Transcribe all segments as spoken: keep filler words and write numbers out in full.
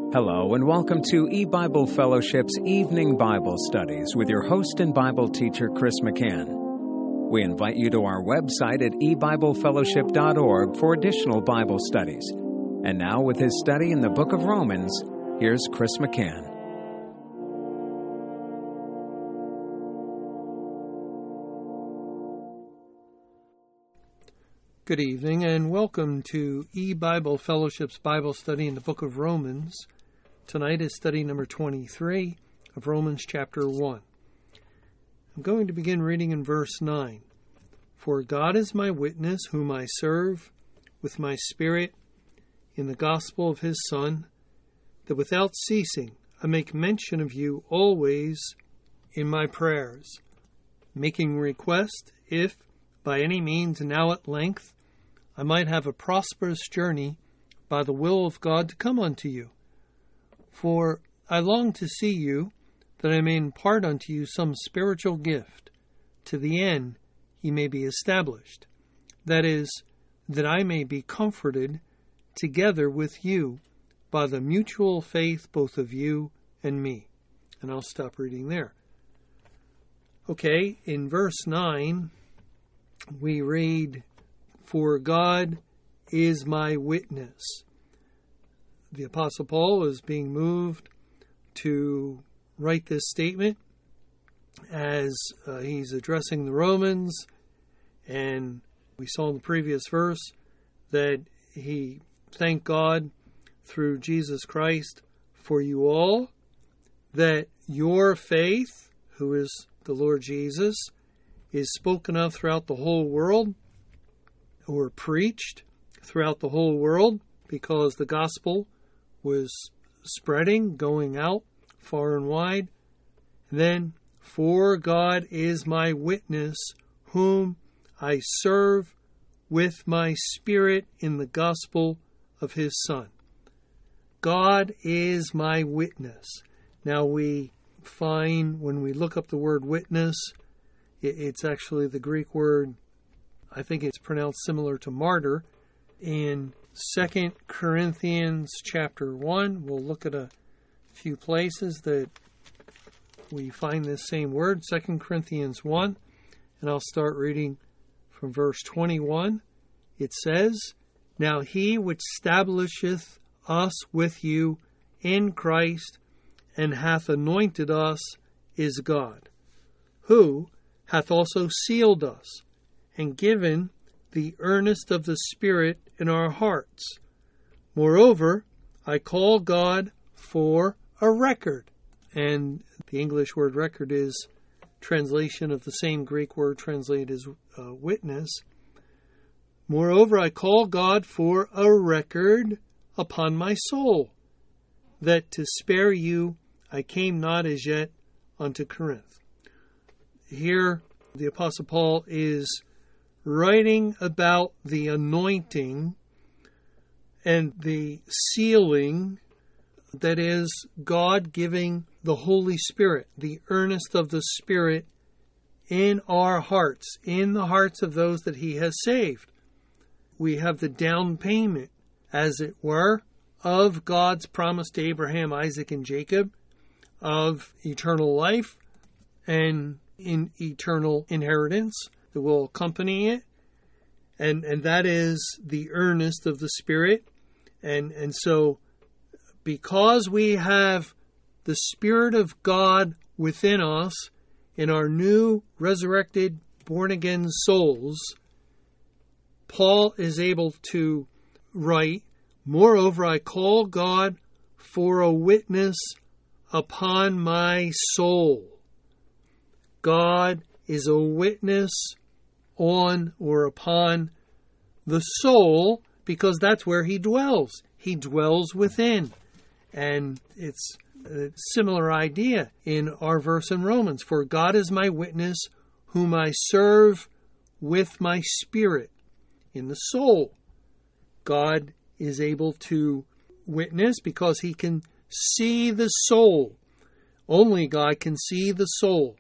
Hello and welcome to E-Bible Fellowship's Evening Bible Studies with your host and Bible teacher, Chris McCann. We invite you to our website at e bible fellowship dot org for additional Bible studies. And now with his study in the book of Romans, here's Chris McCann. Good evening and welcome to E-Bible Fellowship's Bible study in the book of Romans. Tonight is study number twenty-three of Romans chapter one. I'm going to begin reading in verse nine. For God is my witness, whom I serve with my spirit in the gospel of his Son, that without ceasing I make mention of you always in my prayers, making request, if by any means now at length I might have a prosperous journey by the will of God to come unto you. For I long to see you, that I may impart unto you some spiritual gift, to the end ye may be established. That is, that I may be comforted together with you by the mutual faith both of you and me. And I'll stop reading there. Okay, in verse nine, we read, For God is my witness. The Apostle Paul is being moved to write this statement as uh, he's addressing the Romans, and we saw in the previous verse that he thanked God through Jesus Christ for you all, that your faith, who is the Lord Jesus, is spoken of throughout the whole world, or preached throughout the whole world, because the gospel was spreading, going out far and wide. And then, for God is my witness, whom I serve with my spirit in the gospel of his Son. God is my witness. Now we find, when we look up the word witness, it's actually the Greek word, I think it's pronounced similar to martyr. In Second Corinthians chapter one, we'll look at a few places that we find this same word, Second Corinthians one, and I'll start reading from verse twenty-one. It says, Now he which establisheth us with you in Christ, and hath anointed us, is God, who hath also sealed us, and given the earnest of the Spirit in our hearts. Moreover, I call God for a record. And the English word record is translation of the same Greek word translated as uh, witness. Moreover, I call God for a record upon my soul, that to spare you I came not as yet unto Corinth. Here, the Apostle Paul is writing about the anointing and the sealing, that is, God giving the Holy Spirit, the earnest of the Spirit in our hearts, in the hearts of those that he has saved. We have the down payment, as it were, of God's promise to Abraham, Isaac, and Jacob of eternal life and in eternal inheritance that will accompany it. And and that is the earnest of the Spirit. And, and so because we have the Spirit of God within us in our new resurrected, born-again souls, Paul is able to write, Moreover, I call God for a witness upon my soul. God is a witness on or upon the soul, because that's where he dwells. He dwells within. And it's a similar idea in our verse in Romans. For God is my witness, whom I serve with my spirit in the soul. God is able to witness because he can see the soul. Only God can see the soul.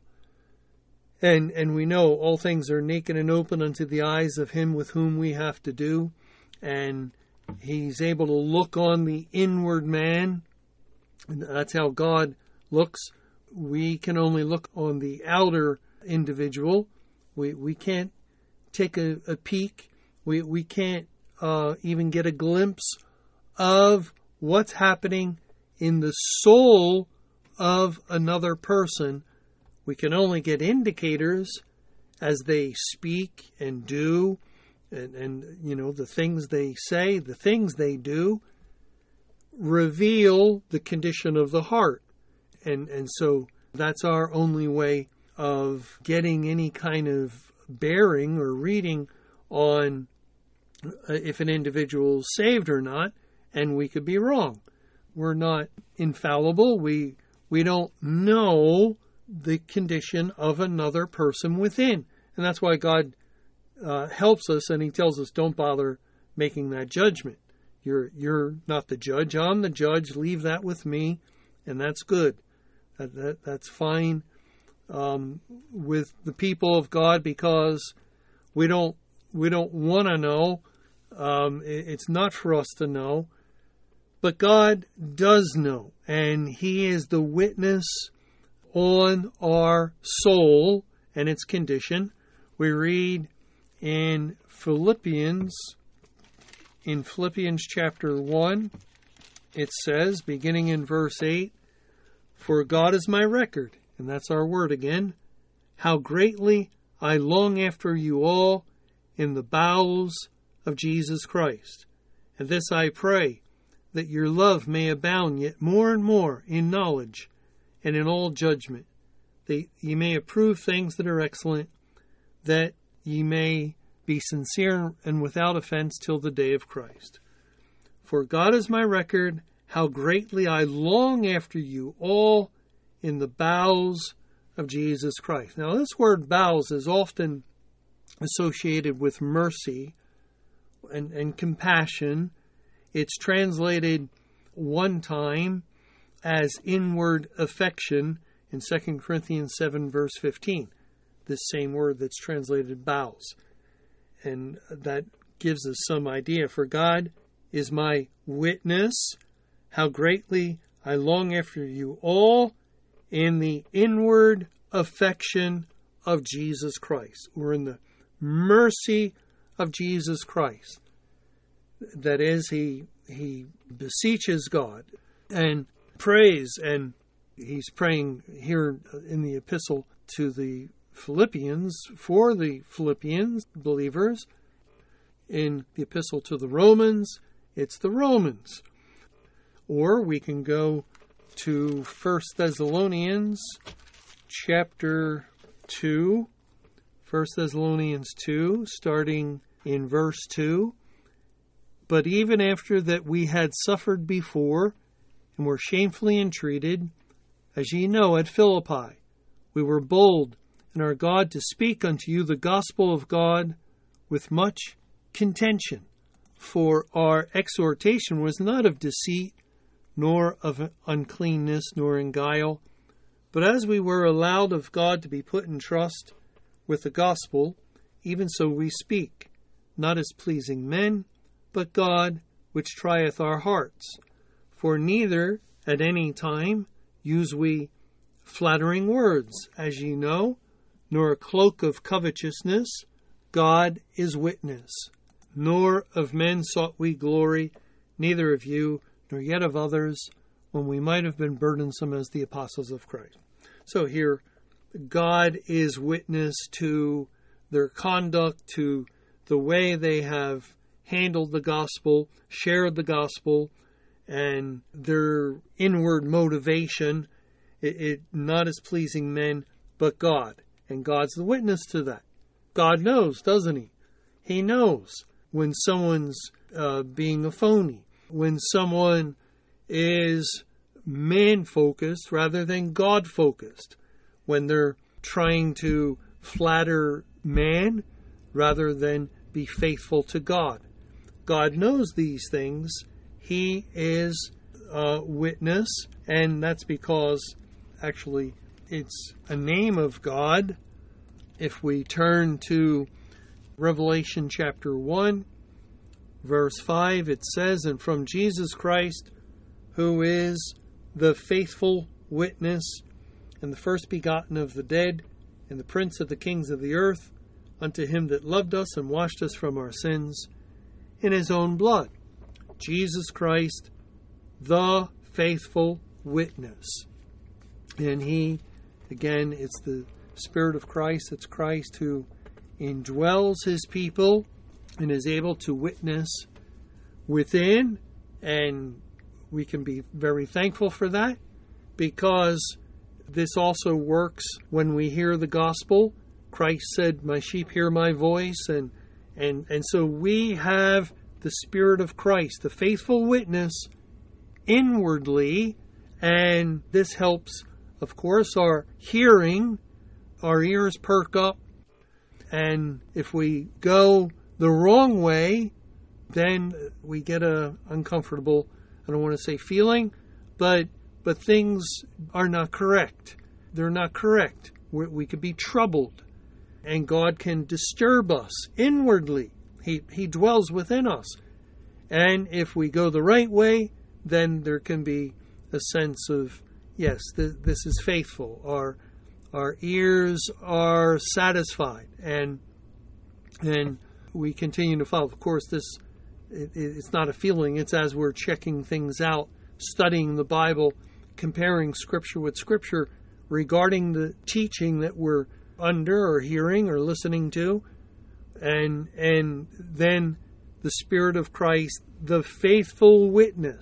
And and we know all things are naked and open unto the eyes of him with whom we have to do. And he's able to look on the inward man And that's how God looks. We can only look on the outer individual. We we can't take a, a peek. We we can't uh, even get a glimpse of what's happening in the soul of another person. We can only get indicators as they speak and do, and, and you know, the things they say, the things they do, reveal the condition of the heart. And and so that's our only way of getting any kind of bearing or reading on if an individual is saved or not, and we could be wrong. We're not infallible. We we don't know the condition of another person within. And that's why God uh, helps us, and he tells us, don't bother making that judgment. You're you're not the judge. I'm the judge. Leave that with me, and that's good. That, that that's fine um, with the people of God, because we don't we don't want to know. Um, it, it's not for us to know, but God does know, and he is the witness on our soul and its condition. We read in Philippians, in Philippians chapter one, it says, beginning in verse eight, "For God is my record," and that's our word again, "how greatly I long after you all in the bowels of Jesus Christ. And this I pray, that your love may abound yet more and more in knowledge and in all judgment, that ye may approve things that are excellent, that ye may be sincere and without offense till the day of Christ. For God is my record, how greatly I long after you all in the bowels of Jesus Christ." Now, this word bowels is often associated with mercy and, and compassion. It's translated one time as inward affection in Second Corinthians seven, verse fifteen. This same word that's translated bowels. And that gives us some idea. "For God is my witness, how greatly I long after you all in the inward affection of Jesus Christ," or in the mercy of Jesus Christ. That is, he he beseeches God and prays, and he's praying here in the epistle to the Philippians, for the Philippians believers. In the epistle to the Romans, it's the Romans. Or we can go to First Thessalonians chapter two, First Thessalonians two, starting in verse two. "But even after that we had suffered before, and were shamefully entreated, as ye know, at Philippi, we were bold in our God to speak unto you the gospel of God with much contention. For our exhortation was not of deceit, nor of uncleanness, nor in guile, but as we were allowed of God to be put in trust with the gospel, even so we speak, not as pleasing men, but God, which trieth our hearts. For neither at any time use we flattering words, as ye know, nor a cloak of covetousness. God is witness. Nor of men sought we glory, neither of you, nor yet of others, when we might have been burdensome as the apostles of Christ." So here, God is witness to their conduct, to the way they have handled the gospel, shared the gospel, and their inward motivation, it, it not as pleasing men, but God. And God's the witness to that. God knows, doesn't he? He knows when someone's uh, being a phony, when someone is man-focused rather than God-focused, when they're trying to flatter man rather than be faithful to God. God knows these things. He is a witness, and that's because actually it's a name of God. If we turn to Revelation chapter one, verse five, it says, "And from Jesus Christ, who is the faithful witness, and the first begotten of the dead, and the prince of the kings of the earth, unto him that loved us and washed us from our sins in his own blood. Jesus Christ, the faithful witness. And he, again, it's the Spirit of Christ, it's Christ who indwells his people and is able to witness within, and we can be very thankful for that, because this also works when we hear the gospel. Christ said, "My sheep hear my voice," and and and so we have the Spirit of Christ, the faithful witness, inwardly, and this helps, of course, our hearing. Our ears perk up, and if we go the wrong way, then we get a uncomfortable, I don't want to say feeling, but but things are not correct. They're not correct. We, we could be troubled, and God can disturb us inwardly. He He dwells within us, and if we go the right way, then there can be a sense of, yes, th- this is faithful. Our our ears are satisfied, and and we continue to follow. Of course, this it, it's not a feeling. It's as we're checking things out, studying the Bible, comparing Scripture with Scripture regarding the teaching that we're under or hearing or listening to, and and then the Spirit of Christ, the faithful witness.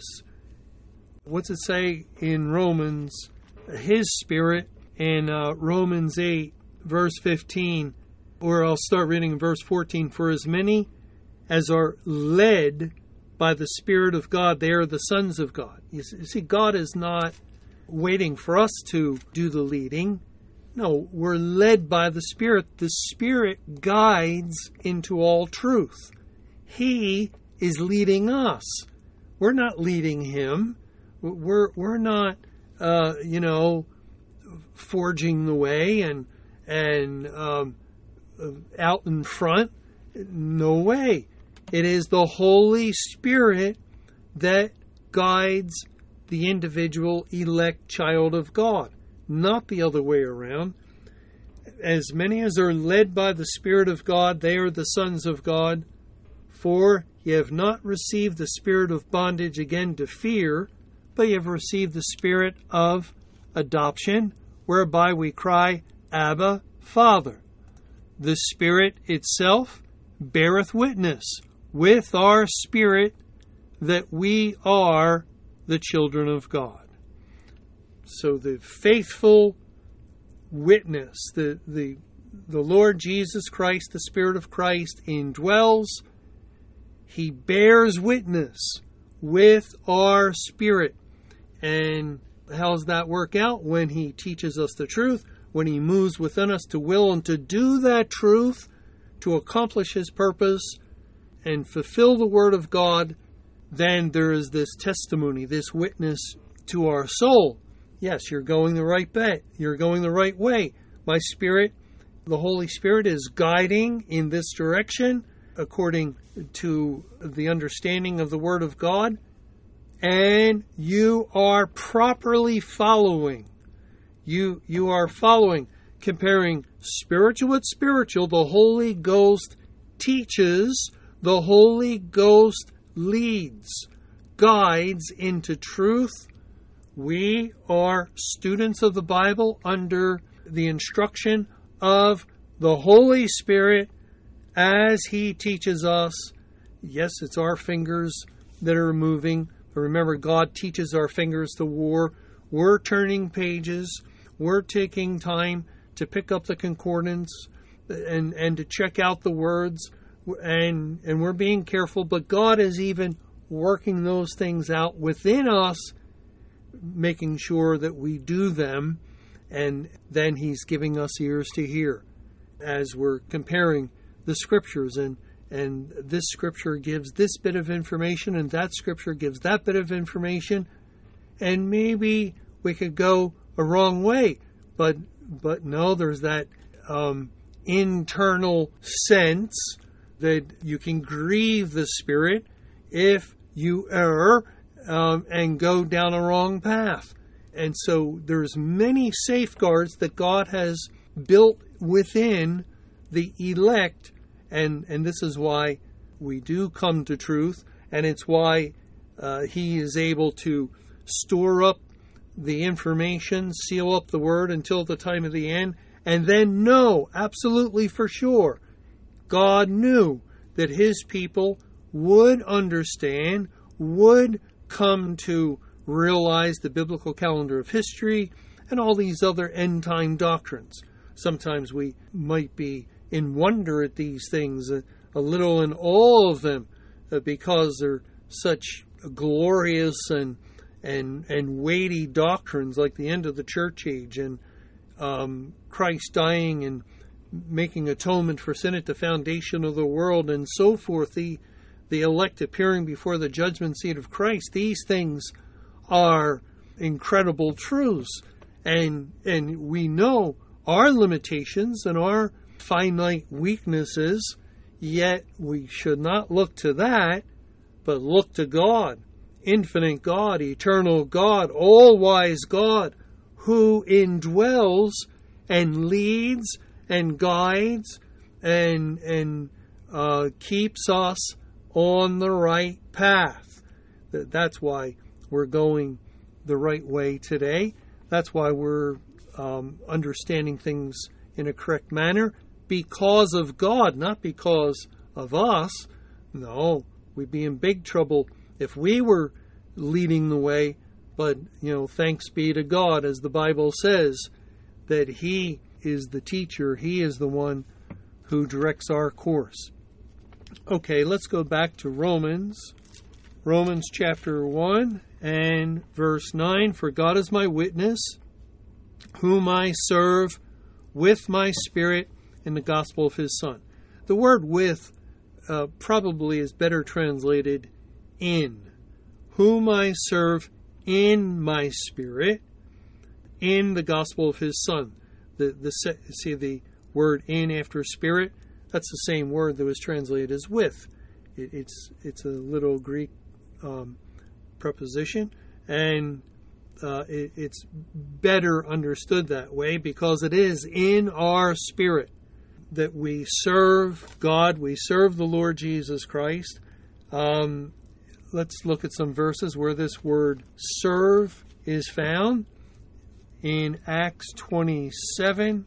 What's it say in Romans? His Spirit in uh, Romans eight, verse fifteen, or I'll start reading in verse fourteen. For as many as are led by the Spirit of God, they are the sons of God. You see, God is not waiting for us to do the leading. No, we're led by the Spirit. The Spirit guides into all truth. He is leading us. We're not leading him. We're we're not, uh, you know, forging the way and and um, out in front. No way. It is the Holy Spirit that guides the individual elect child of God, not the other way around. As many as are led by the Spirit of God, they are the sons of God. For ye have not received the spirit of bondage again to fear, but ye have received the Spirit of adoption, whereby we cry, Abba, Father. The Spirit itself beareth witness with our spirit that we are the children of God. So the faithful witness, the, the, the Lord Jesus Christ, the Spirit of Christ, indwells. He bears witness with our spirit. And how does that work out? When he teaches us the truth, when he moves within us to will and to do that truth, to accomplish his purpose and fulfill the word of God, then there is this testimony, this witness to our soul. Yes, you're going the right way. You're going the right way. My spirit, the Holy Spirit, is guiding in this direction according to the understanding of the Word of God, and you are properly following. You you are following, comparing spiritual with spiritual. The Holy Ghost teaches, the Holy Ghost leads, guides into truth. We are students of the Bible under the instruction of the Holy Spirit as he teaches us. Yes, it's our fingers that are moving. But remember, God teaches our fingers to war. We're turning pages. We're taking time to pick up the concordance and, and to check out the words. And, and we're being careful. But God is even working those things out within us, making sure that we do them. And then he's giving us ears to hear as we're comparing the scriptures, and and this scripture gives this bit of information and that scripture gives that bit of information, and maybe we could go a wrong way, but but no, there's that um, internal sense that you can grieve the Spirit if you err um, and go down a wrong path. and so there's many safeguards that God has built within the elect, and, and this is why we do come to truth, and it's why uh, he is able to store up the information, seal up the word until the time of the end, and then know absolutely for sure God knew that his people would understand, would come to realize the biblical calendar of history and all these other end-time doctrines. Sometimes we might be in wonder at these things, a, a little in awe of them, uh, because they're such glorious and and and weighty doctrines, like the end of the church age and um, Christ dying and making atonement for sin at the foundation of the world and so forth, the the elect appearing before the judgment seat of Christ. These things are incredible truths, and and we know our limitations and our finite weaknesses, yet we should not look to that, but look to God, infinite God, eternal God, all-wise God, who indwells and leads and guides and and uh, keeps us on the right path. That's why we're going the right way today. That's why we're um, understanding things in a correct manner, because of God, not because of us. No, we'd be in big trouble if we were leading the way. But, you know, thanks be to God, as the Bible says, that he is the teacher. He is the one who directs our course. Okay, let's go back to Romans. Romans chapter one and verse nine. For God is my witness, whom I serve with my spirit in the gospel of his Son. The word with uh, probably is better translated in. Whom I serve in my spirit in the gospel of his Son. The the see the word in after spirit, that's the same word that was translated as with. It, it's it's a little Greek um, preposition, and uh, it, it's better understood that way because it is in our spirit that we serve God, we serve the Lord Jesus Christ. Um, let's look at some verses where this word serve is found. In Acts twenty-seven,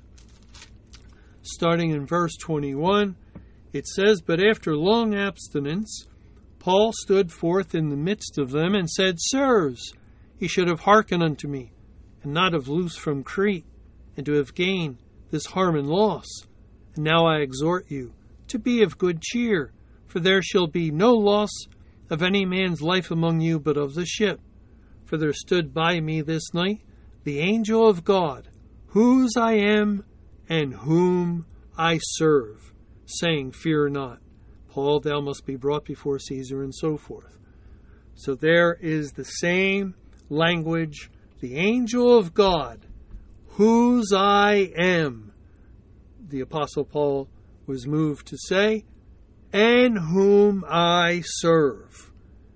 starting in verse twenty-one, it says, But after long abstinence, Paul stood forth in the midst of them and said, Sirs, ye should have hearkened unto me, and not have loosed from Crete, and to have gained this harm and loss. And now I exhort you to be of good cheer, for there shall be no loss of any man's life among you, but of the ship. For there stood by me this night the angel of God, whose I am and whom I serve, saying, Fear not, Paul, thou must be brought before Caesar, and so forth. So there is the same language, the angel of God, whose I am, the Apostle Paul was moved to say, and whom I serve,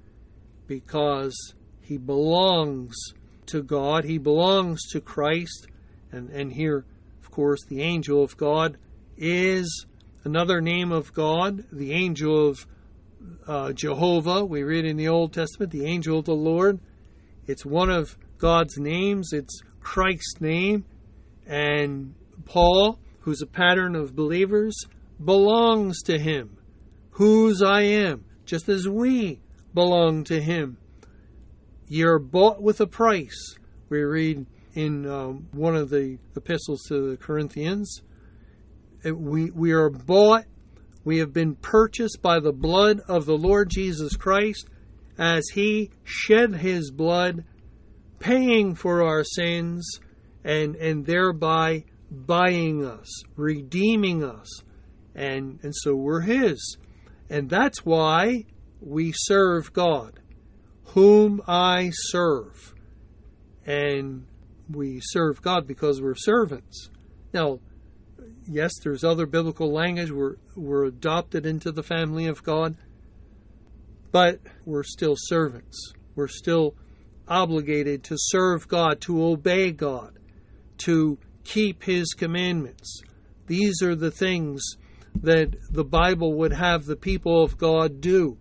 because he belongs to God, he belongs to Christ, and, and here, of course, the angel of God is another name of God, the angel of uh, Jehovah. We read in the Old Testament, the angel of the Lord. It's one of God's names, it's Christ's name, and Paul, who's a pattern of believers, belongs to him, whose I am, just as we belong to him. You're bought with a price. We read in um, one of the epistles to the Corinthians, we, we are bought, we have been purchased by the blood of the Lord Jesus Christ, as he shed his blood, paying for our sins, and, and thereby buying us, redeeming us. And, and so we're his. And that's why we serve God, whom I serve. And we serve God because we're servants. Now, yes, there's other biblical language. We're, we're adopted into the family of God. But we're still servants. We're still obligated to serve God, to obey God, to keep His commandments. These are the things that the Bible would have the people of God do.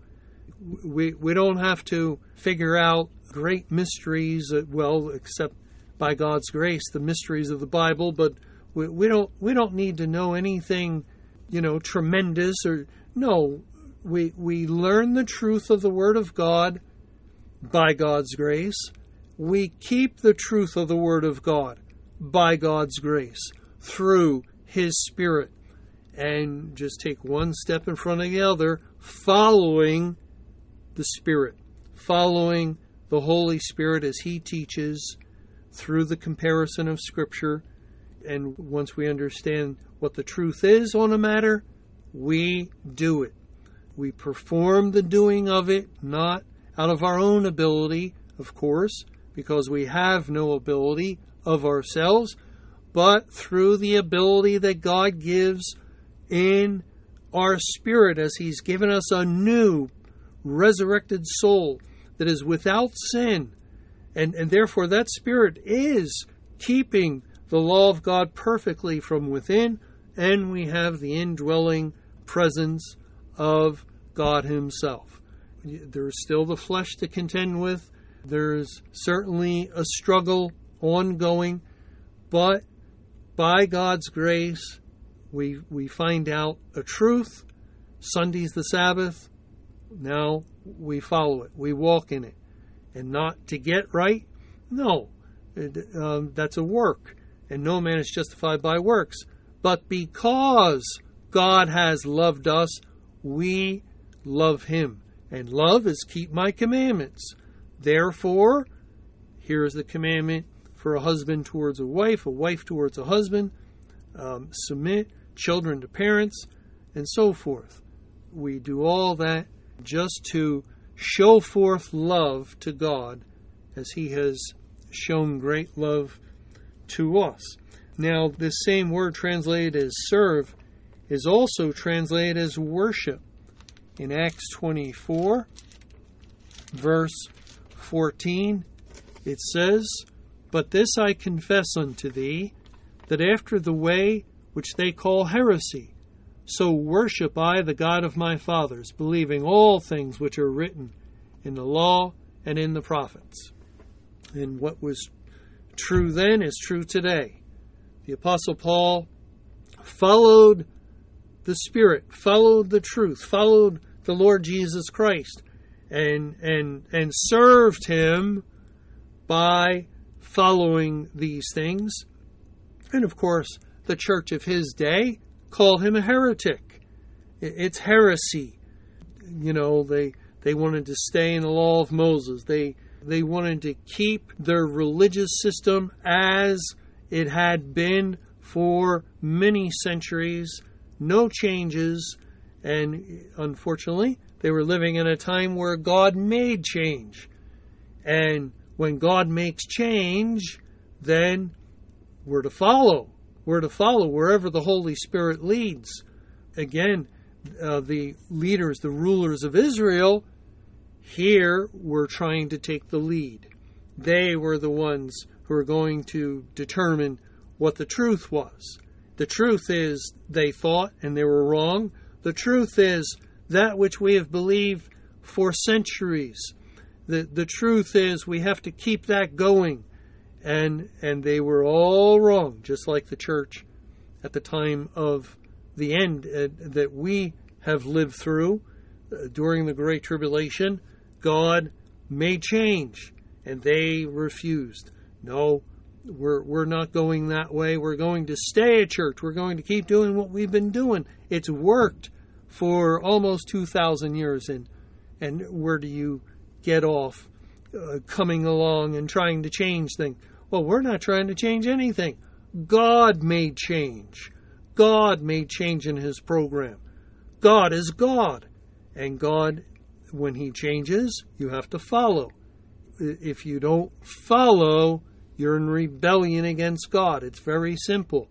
We we don't have to figure out great mysteries, well, except by God's grace, the mysteries of the Bible, but we, we don't we don't need to know anything, you know, tremendous or no. We we learn the truth of the Word of God by God's grace. We keep the truth of the Word of God by God's grace through His Spirit. And just take one step in front of the other, following the Spirit, following the Holy Spirit as He teaches through the comparison of Scripture. And once we understand what the truth is on a matter, we do it. We perform the doing of it, not out of our own ability, of course, because we have no ability of ourselves, but through the ability that God gives in our spirit as He's given us a new resurrected soul that is without sin. And, and therefore that spirit is keeping the law of God perfectly from within, and we have the indwelling presence of God Himself. There's still the flesh to contend with. There's certainly a struggle ongoing, but by God's grace, we we find out a truth. Sunday's the Sabbath. Now we follow it. We walk in it. And not to get right? No. It, um, that's a work. And no man is justified by works. But because God has loved us, we love Him. And love is keep my commandments. Therefore, here's the commandment for a husband towards a wife, a wife towards a husband. Um, submit children to parents, and so forth. We do all that just to show forth love to God as He has shown great love to us. Now, this same word translated as serve is also translated as worship. In Acts twenty-four, verse fourteen, it says, "But this I confess unto thee, that after the way which they call heresy, so worship I the God of my fathers, believing all things which are written in the law and in the prophets." And what was true then is true today. The Apostle Paul followed the Spirit, followed the truth, followed the Lord Jesus Christ, and and and served Him by following these things. And of course, the church of his day called him a heretic. It's heresy. You know, they they wanted to stay in the law of Moses. They they wanted to keep their religious system as it had been for many centuries, no changes, and unfortunately, they were living in a time where God made change. And when God makes change, then we're to follow. We're to follow wherever the Holy Spirit leads. Again, uh, the leaders, the rulers of Israel, here were trying to take the lead. They were the ones who were going to determine what the truth was. The truth is, they thought, and they were wrong. The truth is that which we have believed for centuries. The the truth is we have to keep that going. And and they were all wrong, just like the church at the time of the end uh, that we have lived through uh, during the Great Tribulation. God made change, and they refused. No, we're we're not going that way. We're going to stay at church. We're going to keep doing what we've been doing. It's worked for almost two thousand years, and and where do you get off uh, coming along and trying to change things? Well, we're not trying to change anything. God made change. God made change in His program. God is God. And God, when He changes, you have to follow. If you don't follow, you're in rebellion against God. It's very simple.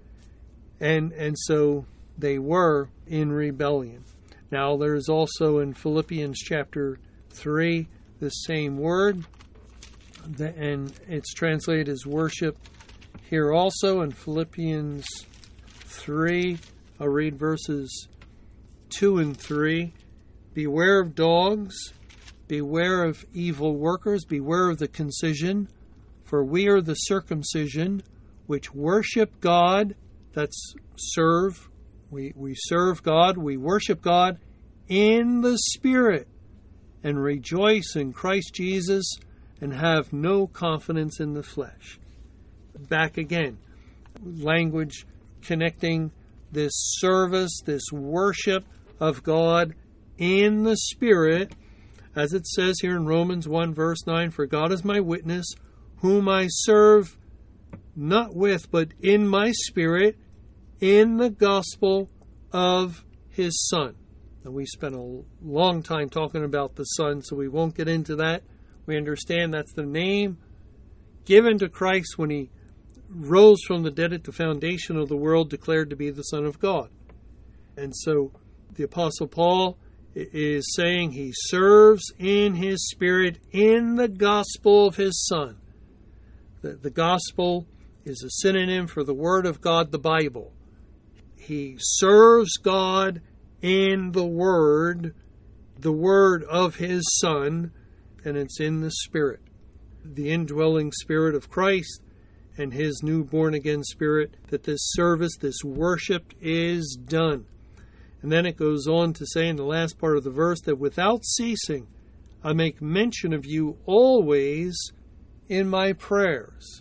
And and so they were in rebellion. Now, there's also in Philippians chapter three the same word. and it's translated as worship here also in Philippians three. I'll read verses two and three. Beware of dogs, beware of evil workers, beware of the concision, for we are the circumcision which worship God, that's serve, we, we serve God, we worship God in the Spirit, and rejoice in Christ Jesus, and have no confidence in the flesh. Back again, language connecting this service, this worship of God in the Spirit, as it says here in Romans one verse nine, for God is my witness, whom I serve not with, but in my spirit, in the gospel of his Son. And we spent a long time talking about the Son, so we won't get into that. We understand that's the name given to Christ when he rose from the dead at the foundation of the world, declared to be the Son of God. And so the Apostle Paul is saying he serves in his spirit in the gospel of his Son. The, the gospel is a synonym for the Word of God, the Bible. He serves God in the Word, the Word of his Son, and it's in the Spirit. The indwelling Spirit of Christ and his new born-again Spirit, that this service, this worship is done. And then it goes on to say in the last part of the verse that without ceasing, I make mention of you always in my prayers.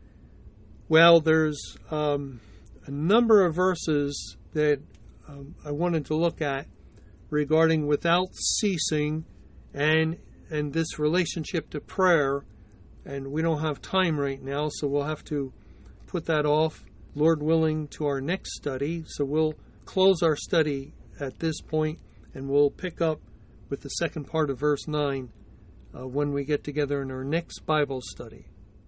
Well, there's um, a number of verses that um, I wanted to look at regarding without ceasing and and this relationship to prayer. And we don't have time right now, so we'll have to put that off, Lord willing, to our next study. So we'll close our study at this point, and we'll pick up with the second part of verse nine uh, when we get together in our next Bible study.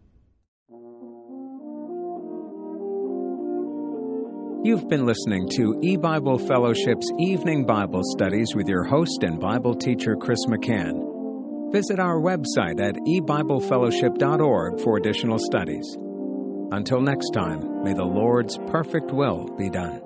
You've been listening to E-Bible Fellowship's Evening Bible Studies with your host and Bible teacher, Chris McCann. Visit our website at e bible fellowship dot org for additional studies. Until next time, may the Lord's perfect will be done.